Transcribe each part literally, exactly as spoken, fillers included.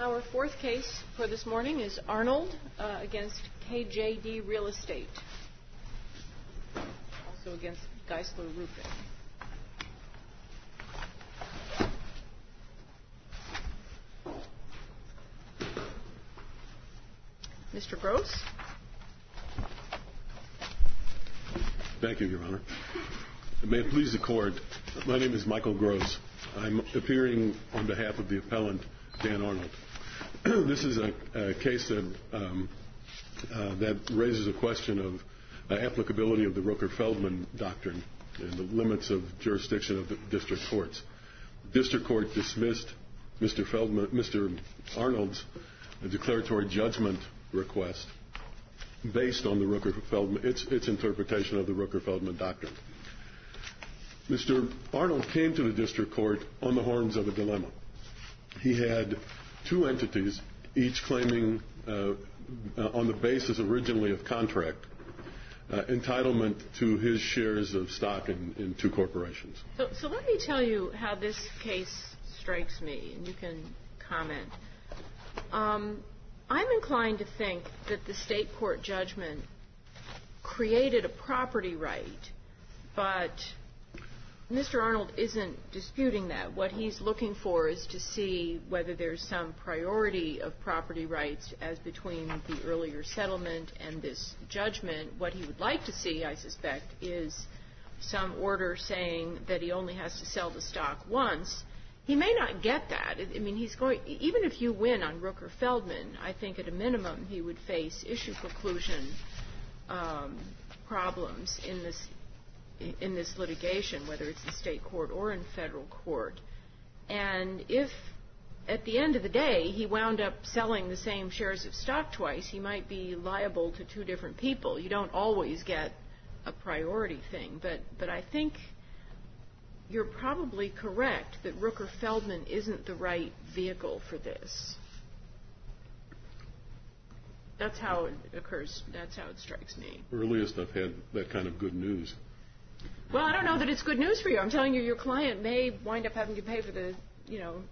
Our fourth case for this morning is Arnold uh, against K J D Real Estate, also against Geisler Roofing. Mister Gross? Thank you, Your Honor. May it please the Court, my name is Michael Gross. I'm appearing on behalf of the appellant, Dan Arnold. This is a, a case that, um, uh, that raises a question of uh, applicability of the Rooker-Feldman doctrine and the limits of jurisdiction of the district courts. The district court dismissed Mister Feldman, Mister Arnold's declaratory judgment request based on the Rooker-Feldman, its, its interpretation of the Rooker-Feldman doctrine. Mister Arnold came to the district court on the horns of a dilemma. He had two entities, each claiming, uh, uh, on the basis originally of contract, uh, entitlement to his shares of stock in, in two corporations. So, so let me tell you how this case strikes me, and you can comment. Um, I'm inclined to think that the state court judgment created a property right, but Mister Arnold isn't disputing that. What he's looking for is to see whether there's some priority of property rights as between the earlier settlement and this judgment. What he would like to see, I suspect, is some order saying that he only has to sell the stock once. He may not get that. I mean, he's going, even if you win on Rooker-Feldman, I think at a minimum he would face issue preclusion um, problems in this in this litigation, whether it's in state court or in federal court. And if at the end of the day he wound up selling the same shares of stock twice, he might be liable to two different people. You don't always get a priority thing, but but I think you're probably correct that Rooker-Feldman isn't the right vehicle for this. That's how it occurs. That's how it strikes me. Earliest I've had that kind of good news. Well, I don't know that it's good news for you. I'm telling you, your client may wind up having to pay for the, you know,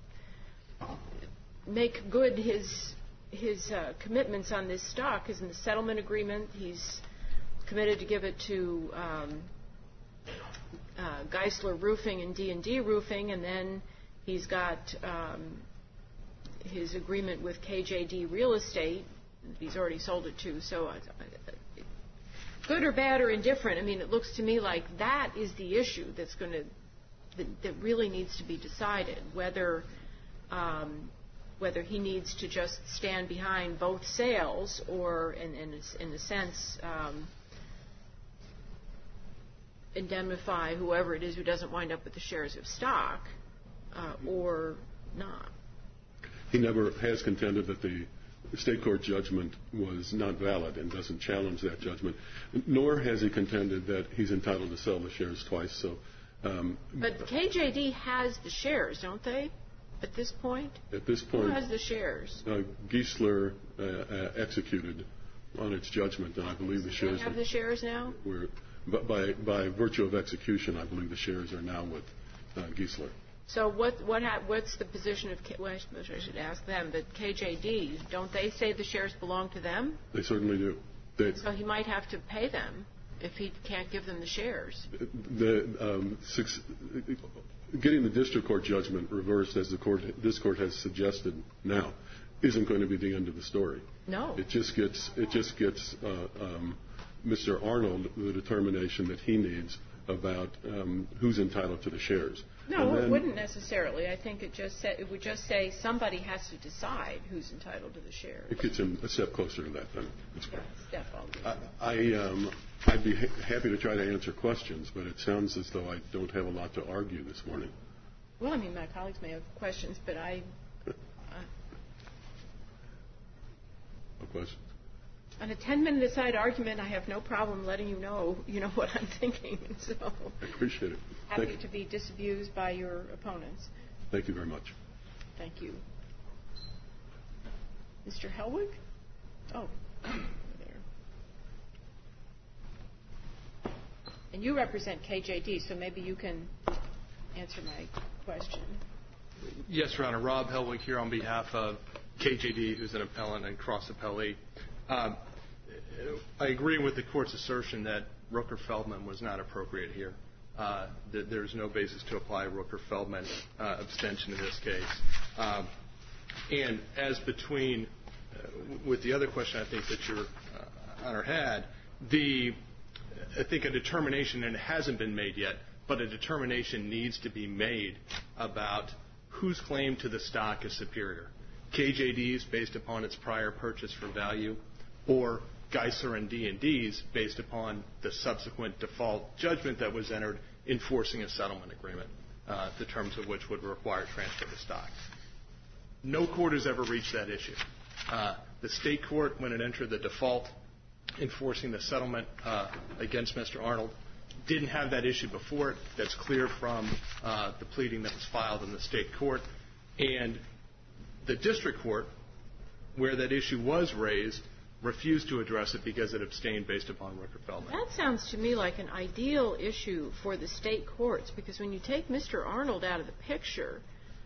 make good his his uh, commitments on this stock. Because in the settlement agreement, he's committed to give it to um, uh, Geisler Roofing and D and D Roofing, and then he's got um, his agreement with K J D Real Estate. He's already sold it to, so. I, I, Good or bad or indifferent, I mean, it looks to me like that is the issue that's going to, that, that really needs to be decided, whether, um, whether he needs to just stand behind both sales or, in, in, a, in a sense, um, indemnify whoever it is who doesn't wind up with the shares of stock, uh, or not. He never has contended that the state court judgment was not valid and doesn't challenge that judgment, nor has he contended that he's entitled to sell the shares twice. So, um, but K J D has the shares, don't they, at this point? At this point. Who has the shares? Uh, Geisler uh, uh, executed on its judgment, and I believe the shares... They have the shares now? Were, by, by virtue of execution, I believe the shares are now with uh, Geisler. So what what ha- what's the position of K- well, I should ask them, but K J D, don't they say the shares belong to them? They certainly do. They, so he might have to pay them if he can't give them the shares. The, um, six, getting the district court judgment reversed, as the court, this court has suggested now, isn't going to be the end of the story. No. It just gets it just gets uh, um, Mister Arnold the determination that he needs about um, who's entitled to the shares. No, then, it wouldn't necessarily. I think it just said, it would just say somebody has to decide who's entitled to the shares. It gets him a step closer to that, then. That's yeah, step I, I, um, I'd be ha- happy to try to answer questions, but it sounds as though I don't have a lot to argue this morning. Well, I mean, my colleagues may have questions, but I... Uh, no questions? On a ten-minute aside argument, I have no problem letting you know, you know, what I'm thinking. So I appreciate it. Happy Thank to be disabused by your opponents. Thank you very much. Thank you. Mister Helwig? Oh, there. And you represent K J D, so maybe you can answer my question. Yes, Your Honor. Rob Helwig here on behalf of K J D, who's an appellant, and cross appellee. Um, I agree with the Court's assertion that Rooker-Feldman was not appropriate here. Uh, that there's no basis to apply Rooker-Feldman uh, abstention in this case. Um, and as between, uh, with the other question I think that Your uh, Honor had, the I think a determination, and it hasn't been made yet, but a determination needs to be made about whose claim to the stock is superior. K J D's based upon its prior purchase for value, or Geisler and D and D's based upon the subsequent default judgment that was entered enforcing a settlement agreement, uh, the terms of which would require transfer of stock. No court has ever reached that issue. Uh, the state court, when it entered the default enforcing the settlement uh, against Mister Arnold, didn't have that issue before it. That's clear from uh, the pleading that was filed in the state court. And the district court, where that issue was raised, refused to address it because it abstained based upon Rooker-Feldman. That sounds to me like an ideal issue for the state courts, because when you take Mister Arnold out of the picture,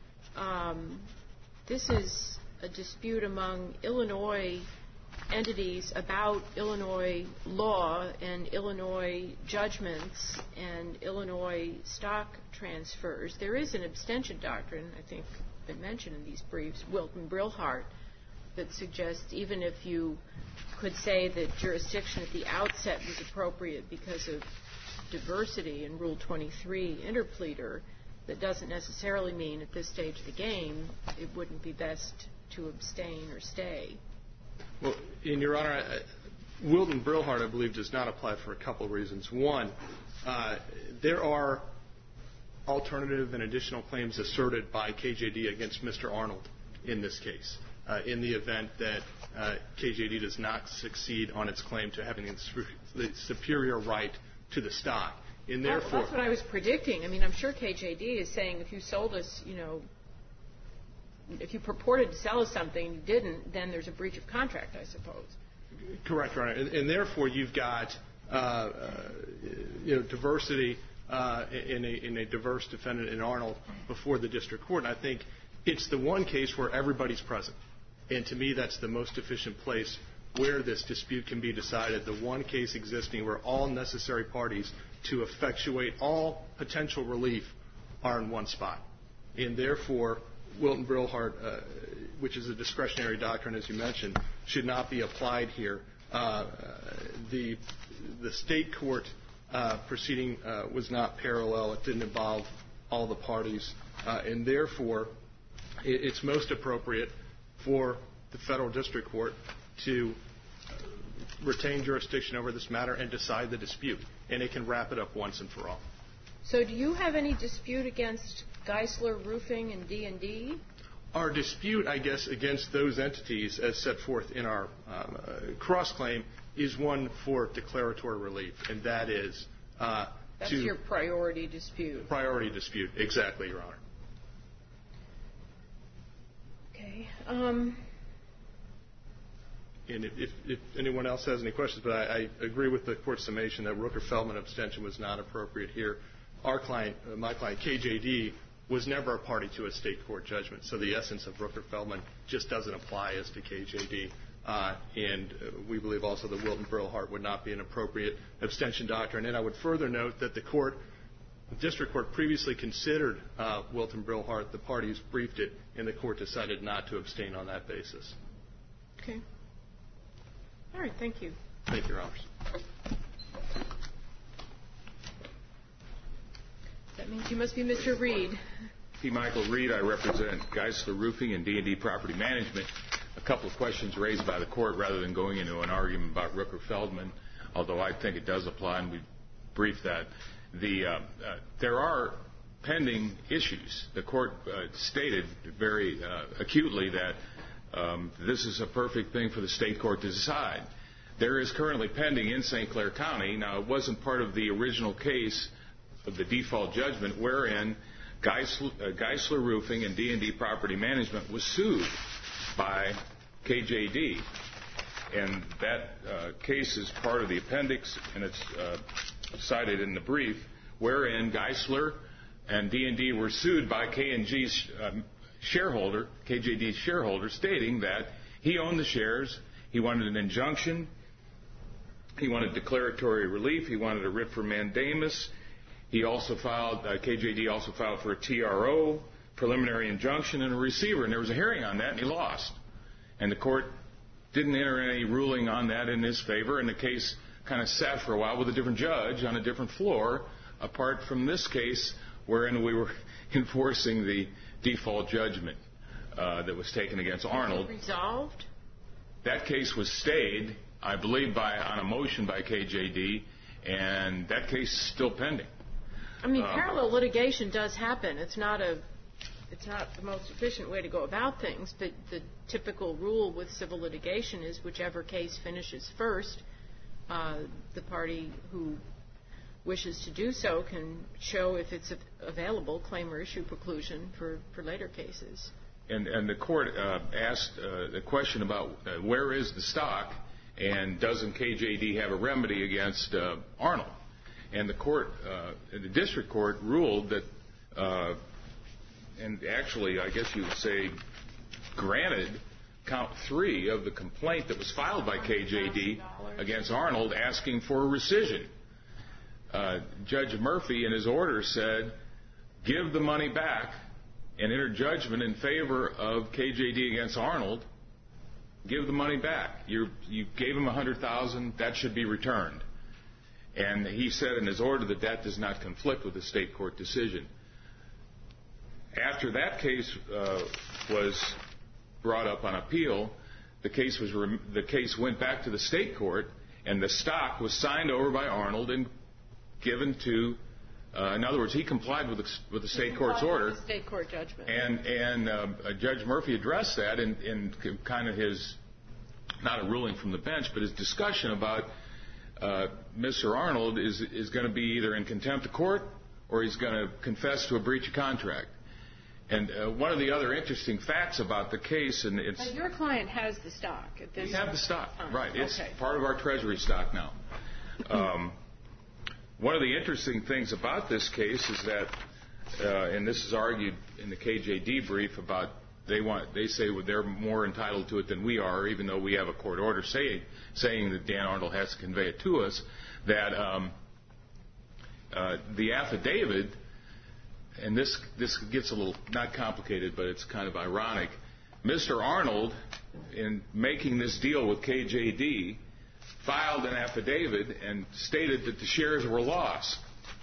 um, this is a dispute among Illinois entities about Illinois law and Illinois judgments and Illinois stock transfers. There is an abstention doctrine, I think, been mentioned in these briefs, Wilton Brillhart, that suggests even if you could say that jurisdiction at the outset was appropriate because of diversity in Rule twenty-three interpleader, that doesn't necessarily mean at this stage of the game it wouldn't be best to abstain or stay. Well, in Your Honor, I, Wilton Brillhart, I believe, does not apply for a couple of reasons. One, uh, there are alternative and additional claims asserted by K J D against Mister Arnold in this case, uh, in the event that uh, K J D does not succeed on its claim to having the superior right to the stock. And therefore, well, that's what I was predicting. I mean, I'm sure K J D is saying if you sold us, you know, if you purported to sell us something and you didn't, then there's a breach of contract, I suppose. Correct, Your Honor. And, and therefore, you've got uh, uh, you know, diversity uh, in, a, in a diverse defendant in Arnold before the district court. And I think it's the one case where everybody's present. And to me, that's the most efficient place where this dispute can be decided, the one case existing where all necessary parties to effectuate all potential relief are in one spot. And therefore, Wilton Brillhart, uh, which is a discretionary doctrine, as you mentioned, should not be applied here. Uh, the, the state court uh, proceeding uh, was not parallel. It didn't involve all the parties. Uh, and therefore, it, it's most appropriate for the federal district court to retain jurisdiction over this matter and decide the dispute. And it can wrap it up once and for all. So do you have any dispute against Geisler Roofing and D and D? Our dispute, I guess, against those entities, as set forth in our um, uh, cross-claim, is one for declaratory relief, and that is uh, That's to your priority dispute. Priority dispute, exactly, Your Honor. Okay. Um, and if, if, if anyone else has any questions, but I, I agree with the court's summation that Rooker-Feldman abstention was not appropriate here. Our client, uh, my client, K J D, was never a party to a state court judgment, so the essence of Rooker-Feldman just doesn't apply as to K J D. Uh, and uh, we believe also that Wilton Brillhart would not be an appropriate abstention doctrine. And I would further note that the court, the district court, previously considered uh, Wilton Brillhart. The parties briefed it, and the court decided not to abstain on that basis. Okay. All right. Thank you. Thank you, Your Honors. That means you must be Mister Reed. P. Michael Reed. I represent Geisler Roofing and D and D Property Management. A couple of questions raised by the court rather than going into an argument about Rooker-Feldman, although I think it does apply, and we briefed that. The, uh, uh, there are pending issues. The court uh, stated very uh, acutely that um, this is a perfect thing for the state court to decide. There is currently pending in Saint Clair County. Now, it wasn't part of the original case of the default judgment wherein Geisler, uh, Geisler Roofing and D and D Property Management was sued by K J D. And that uh, case is part of the appendix, and it's uh, cited in the brief, wherein Geisler and D and D were sued by K and G's um, shareholder, K J D's shareholder, stating that he owned the shares, he wanted an injunction, he wanted declaratory relief, he wanted a writ for mandamus. He also filed, uh, K J D also filed for a T R O, preliminary injunction, and a receiver, and there was a hearing on that, and he lost. And the court didn't enter any ruling on that in his favor, and the case kind of sat for a while with a different judge on a different floor, apart from this case wherein we were enforcing the default judgment uh, that was taken against Arnold. Was it resolved? That case was stayed, I believe, by on a motion by K J D, and that case is still pending. I mean, Um, parallel litigation does happen. It's not a It's not the most efficient way to go about things, but the typical rule with civil litigation is whichever case finishes first, uh, the party who wishes to do so can show, if it's available, claim or issue preclusion for, for later cases. And, and the court uh, asked uh, the question about uh, where is the stock, and doesn't K J D have a remedy against uh, Arnold? And the court, uh, the district court, ruled that. Uh, and actually, I guess you would say, granted count three of the complaint that was filed by K J D against Arnold asking for a rescission. Uh, Judge Murphy, in his order, said, give the money back and enter judgment in favor of K J D against Arnold. Give the money back. You're, you gave him one hundred thousand dollars. That should be returned. And he said in his order that that does not conflict with the state court decision. After that case uh, was brought up on appeal, the case was rem- the case went back to the state court, and the stock was signed over by Arnold and given to. Uh, in other words, he complied with the, with the state court's order. With the state court judgment. And and uh, Judge Murphy addressed that in, in kind of his, not a ruling from the bench, but his discussion about uh, Mister Arnold is is going to be either in contempt of court or he's going to confess to a breach of contract. And uh, one of the other interesting facts about the case, and it's... But your client has the stock at this We have the stock, time. right. It's okay. part of our treasury stock now. Um, one of the interesting things about this case is that, uh, and this is argued in the K J D brief about, they want, they say they're more entitled to it than we are, even though we have a court order saying, saying that Dan Arnold has to convey it to us, that um, uh, the affidavit... And this this gets a little, not complicated, but it's kind of ironic. Mister Arnold, in making this deal with K J D, filed an affidavit and stated that the shares were lost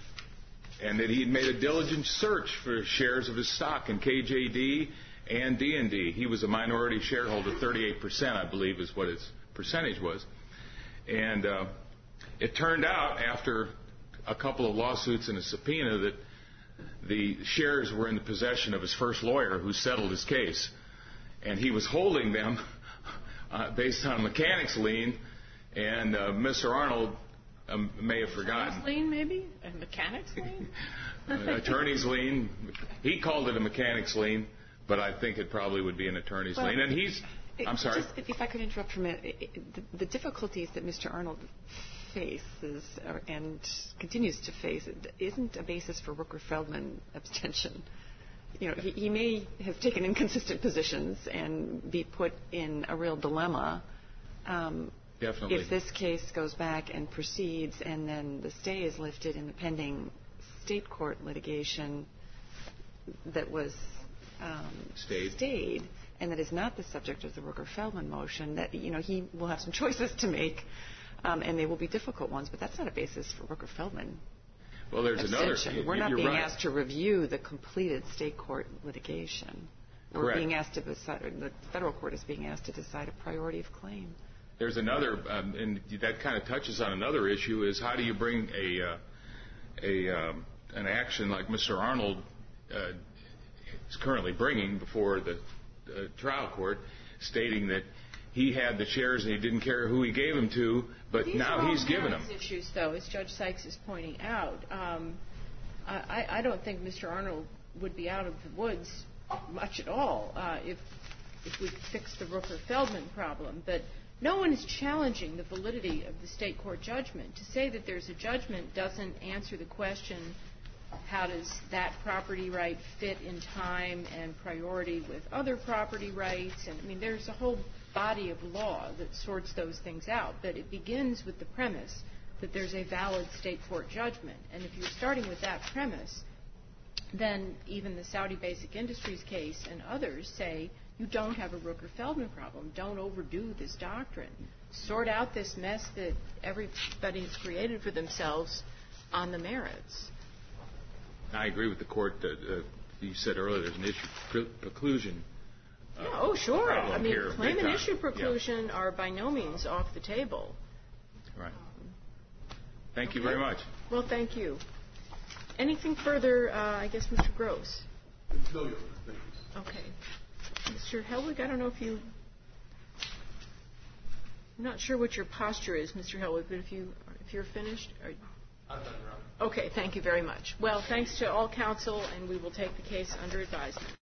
and that he had made a diligent search for shares of his stock in K J D and D and D. He was a minority shareholder, thirty-eight percent, I believe, is what his percentage was. And uh, it turned out, after a couple of lawsuits and a subpoena, that the shares were in the possession of his first lawyer who settled his case. And he was holding them uh, based on a mechanics lien, and uh, Mister Arnold um, may have forgotten. Attorney's lien, maybe? A mechanics lien? uh, attorney's lien. He called it a mechanics lien, but I think it probably would be an attorney's well, lien. And he's... It, I'm sorry? Just, if I could interrupt for a minute. It, it, the, the difficulties that Mister Arnold faces or, and continues to face isn't a basis for Rooker-Feldman abstention. You know, he, he may have taken inconsistent positions and be put in a real dilemma. Um, Definitely. If this case goes back and proceeds and then the stay is lifted in the pending state court litigation that was um, stayed. stayed and that is not the subject of the Rooker-Feldman motion, that, you know, he will have some choices to make, um, and they will be difficult ones, but that's not a basis for Rooker-Feldman. Well, there's abstention. another. We're not you're being right. asked to review the completed state court litigation. We're Correct. being asked to decide, the federal court is being asked to decide a priority of claim. There's another, um, and that kind of touches on another issue, is how do you bring a, uh, a um, an action like Mister Arnold uh, is currently bringing before the uh, trial court, stating that he had the shares and he didn't care who he gave them to, but These now are all he's given them. merits issues, though, as Judge Sykes is pointing out. Um, I, I don't think Mister Arnold would be out of the woods much at all uh, if if we fix the Rooker-Feldman problem. But no one is challenging the validity of the state court judgment. To say that there's a judgment doesn't answer the question how does that property right fit in time and priority with other property rights? And I mean, there's a whole body of law that sorts those things out. But it begins with the premise that there's a valid state court judgment. And if you're starting with that premise, then even the Saudi Basic Industries case and others say you don't have a Rooker-Feldman problem. Don't overdo this doctrine. Sort out this mess that everybody's created for themselves on the merits. I agree with the court that uh, you said earlier there's an issue pre- preclusion. Uh, yeah, oh, sure. I mean, here, claim and issue yeah. preclusion are by no means off the table. Right. Thank Okay. you very much. Well, thank you. Anything further, uh, I guess, Mister Gross? No, Your Honor. Thank you. Okay. Mister Hellwig, I don't know if you... I'm not sure what your posture is, Mister Hellwig, but if, you, if you're finished... Are... I'm done, Your Honor. Okay, thank you very much. Well, thanks to all counsel, and we will take the case under advisement.